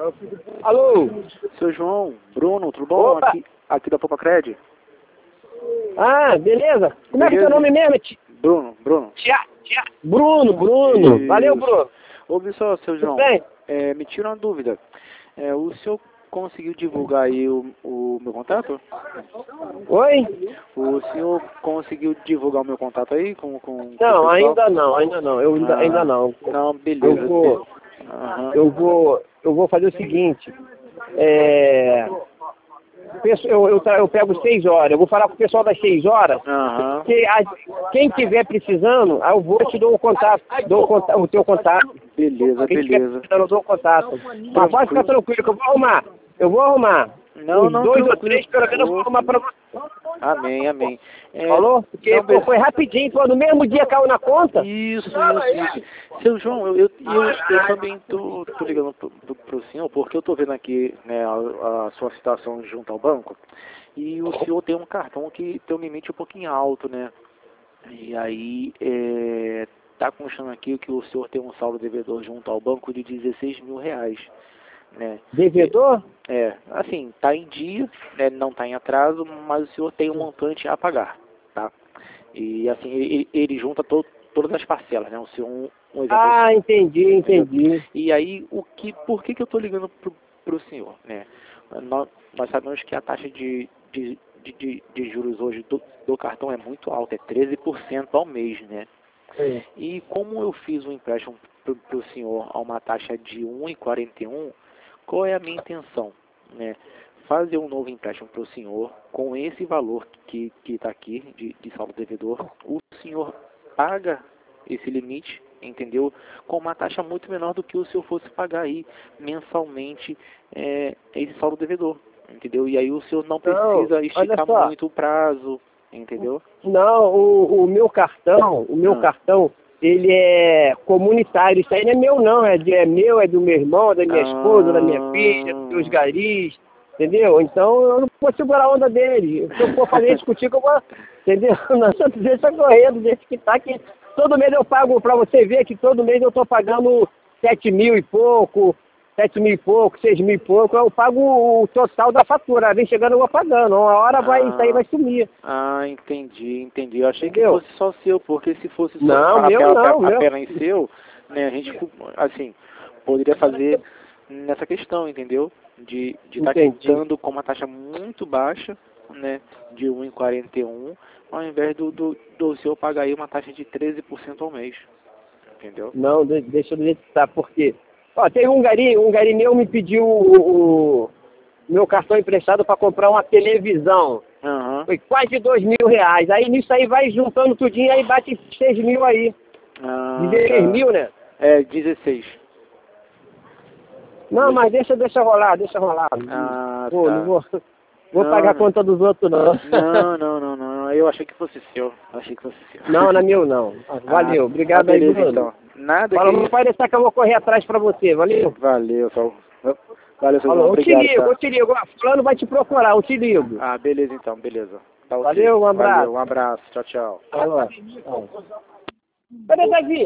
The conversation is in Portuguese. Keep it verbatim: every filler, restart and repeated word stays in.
Alô? Seu João, Bruno, tudo bom? Opa. Aqui, aqui da Popacred. Ah, beleza. Como é que é Beleza. teu nome mesmo? Ti- Bruno, Bruno. Tia, tia. Bruno, Bruno. Isso. Valeu, Bruno. Ouve só, seu Tudo João, bem? é, me tira uma dúvida. É, o senhor conseguiu divulgar aí o, o meu contato? Oi? O senhor conseguiu divulgar o meu contato aí com, com, com o Não, pessoal? ainda não, ainda não. Eu ainda, Ah, ainda não. Não, beleza. Eu vou, Aham. eu vou, eu vou fazer o seguinte. É, peço- eu, eu, tra- eu pego seis horas. Eu vou falar com o pessoal das seis horas. Aham. Que a- quem tiver precisando, aí eu vou te dou o contato, dou o, conta- o teu contato. Beleza, Quem tiver beleza. precisando, eu dou o contato. Mas pode ficar tranquilo que eu vou arrumar. Eu vou arrumar. Não, Uns não, dois ou tranquilo. três, pelo menos eu vou arrumar pra você. Amém, amém. É, Falou? Porque não, pô, beleza. foi rapidinho, pô, no mesmo dia caiu na conta. Isso, isso, isso. Seu João, eu, eu, eu, eu também tô, tô ligando pro, pro, pro senhor, porque eu tô vendo aqui, né, a, a sua citação junto ao banco, e o senhor tem um cartão que tem um limite um pouquinho alto, né? E aí, é, tá constando aqui que o senhor tem um saldo devedor junto ao banco de dezesseis mil reais, né? Devedor? É, assim, tá em dia, né, não tá em atraso, mas o senhor tem um montante a pagar, tá? E assim, ele, ele junta to, todas as parcelas, né? O senhor, um, um exemplo. Ah, entendi, entendi. E aí, o que, por que que eu tô ligando pro, pro senhor, né? Nós, nós sabemos que a taxa de, de, de, de, de juros hoje do, do cartão é muito alta, é treze por cento ao mês, né? É. E como eu fiz um empréstimo pro, pro senhor a uma taxa de um vírgula quarenta e um, qual é a minha intenção, né? Fazer um novo empréstimo para o senhor com esse valor que está aqui de, de saldo devedor. O senhor paga esse limite, entendeu? Com uma taxa muito menor do que o senhor fosse pagar aí mensalmente é, esse saldo devedor, entendeu? E aí o senhor não precisa Não, esticar olha só. muito o prazo, entendeu? Não, o, o meu cartão, o meu Ah. cartão, ele é comunitário. Isso aí não é meu não, é, de, é meu, é do meu irmão, da minha esposa, da minha filha, dos meus garis, entendeu? Então eu não vou segurar a onda dele. Se eu for fazer isso contigo, eu vou, entendeu? Não, só deixa correndo, deixa que tá aqui. Todo mês eu pago, pra você ver que todo mês eu tô pagando sete mil e pouco, sete mil e pouco, seis mil e pouco, eu pago o total da fatura. Vem chegando, eu vou pagando. Uma hora vai, isso aí vai sumir. Ah, entendi, entendi. Eu achei Entendeu? que fosse só seu, porque se fosse só Não, a- meu a- não, a- meu. apenas seu, né, a gente, assim, poderia fazer nessa questão, entendeu? De de estar Entendi. quitando com uma taxa muito baixa, né, de um vírgula quarenta e um, ao invés do, do, do senhor pagar aí uma taxa de treze por cento ao mês, entendeu? Não, de- deixa eu do jeito que tá, porque... Ó, teve um gari, um gari meu me pediu o, o meu cartão emprestado para comprar uma televisão. Aham. Foi quase dois mil reais. Aí nisso aí vai juntando tudinho, aí bate seis mil aí. Ah, dezesseis tá. mil, né? É, dezesseis. Não, mas deixa, deixa rolar, deixa rolar. Ah, Pô, tá. não vou, vou Não, pagar a não. conta dos outros, não. Não, não, não, não. Eu achei que fosse seu. Eu achei que fosse seu. Não, não é meu, não. Ah, valeu, Ah, obrigado ah, aí, beleza, Bruno. então. Nada Fala, que não isso. pode deixar que eu vou correr atrás pra você, valeu? Valeu, Sol. Valeu, seu Falou, João. eu te Obrigado, ligo, tá? eu te ligo. Ó, fulano vai te procurar, eu te ligo. Ah, beleza, então. Beleza. Tá, ok. Valeu, um abraço. Valeu, um abraço. Tchau, tchau. Falou. Ó. Cadê Davi?